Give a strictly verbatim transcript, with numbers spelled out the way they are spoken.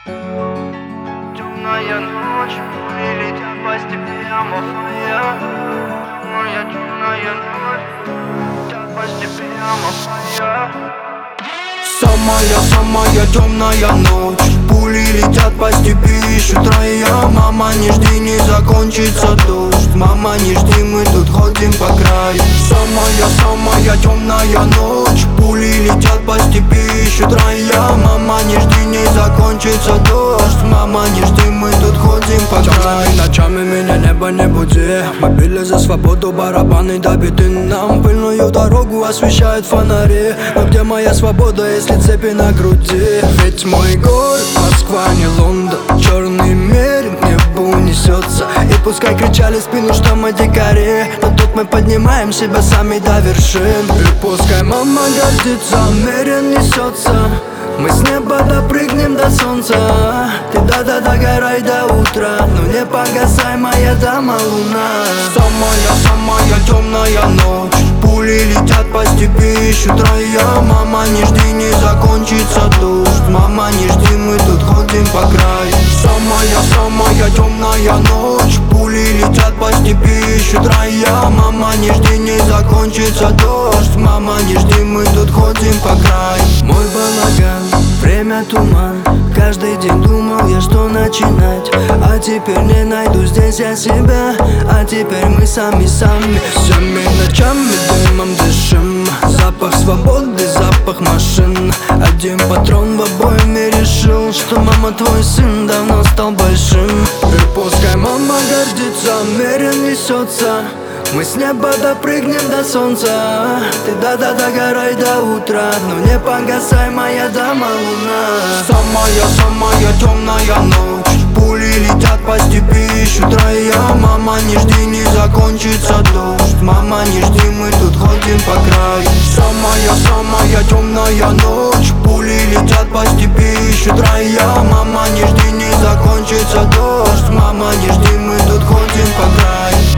Темная ночь, пули летят по степям фая. Моя темная ночь, летят по степям фая. Самая, самая темная ночь, пули летят по степи, ищут рая. Мама, не жди, не закончится дождь. Мама, не жди, мы тут ходим по краю. Самая, самая темная ночь, пули летят по степи, ищут рая. Мама, не жди, не закончится дождь. Мама, не жди, мы тут ходим по краю. Темными ночами меня небо не буди. Мы били за свободу, барабаны добиты нам. Пыльную дорогу освещают фонари. Но где моя свобода, если цепи на груди? Ведь мой город Москва, не Лондон. Черный мерин к небу несется. И пускай кричали в спину, что мы дикари, но тут мы поднимаем себя сами до вершин. И пускай мама гордится, мерин несется. Мы с неба допрыгнем до солнца. Ты да-да-да горай до утра, но не погасай, моя дама луна. Самая, самая темная ночь, пули летят по степи, ищут рая. Мама, не жди, не закончится дождь. Мама, не жди, мы тут ходим по краю. Самая, самая темная ночь, пули летят по степи, ищут рая. Мама, не жди, не закончится дождь. Мама, не жди, мы тут ходим по краю. Мой балаган, время туман. Каждый день думал я, что начинать, а теперь не найду здесь я себя. А теперь мы сами-сами, всеми ночами дымом дышим. Запах свободы, запах машин. Один патрон в обоими решил, что мама, твой сын давно стал большим. И пускай мама гордится, мерин несется. Мы с неба допрыгнем до солнца. Ты да-да-да горай до утра, но не погасай, моя дама луна. Самая, самая темная ночь, пули летят по степи, ищут рая. Мама, не жди, не закончится дождь. Мама, не жди, мы тут ходим по краю. Самая, самая темная ночь, пули летят по степи, ищут рая. Мама, не жди, не закончится дождь. Мама, не жди, мы тут ходим по краю.